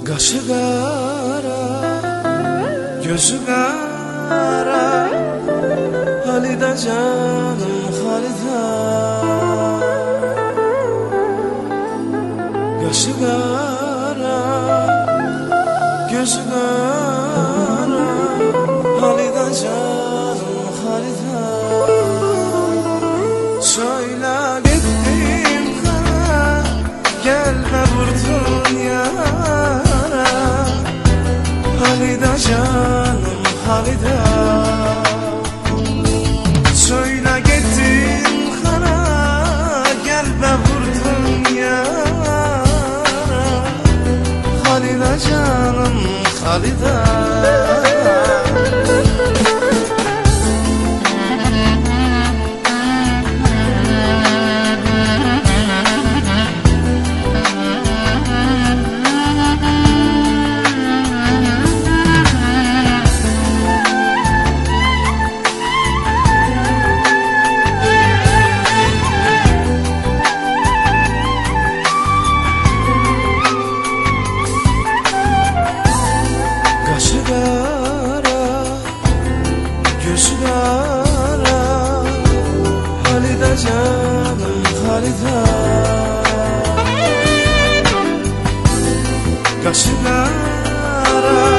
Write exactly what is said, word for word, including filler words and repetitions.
Qaşı qara, gözü qara, Halida canım Halida. Qaşı qara, gözü qara, Halida canım Halida. Söyle gittim kara, gelme vurdun yara, Halida canım Halida. Söyle gittin kara, gelme vurdun yara, Halida canım Halida. Qaşı qara, gözü qara, Halida canım Halida. Qaşı qara,